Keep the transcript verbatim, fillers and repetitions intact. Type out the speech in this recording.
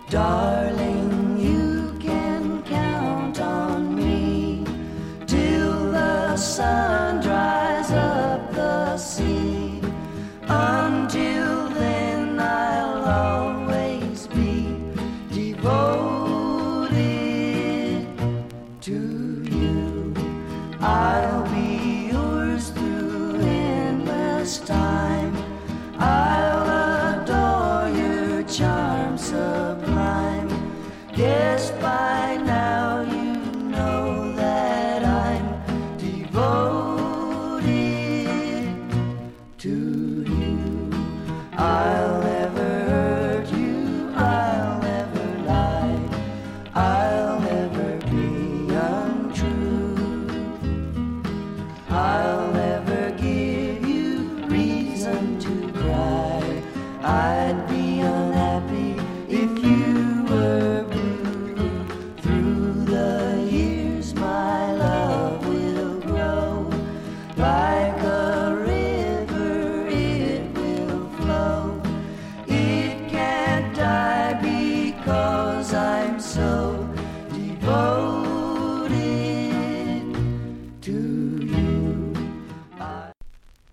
Darling, you can count on me till the sun dries up the sea. Until then, I'll always be devoted to you. I'll be yours through endless time. I'll adore your charm sublime. Yes, by now you know that I'm devoted to you. I'll never hurt you, I'll never lie, I'll never be untrue. I'll never give you reason to cry. I'd be unhappy if you were blue. Through the years my love will grow. Like a river it will flow. It can't die because I'm so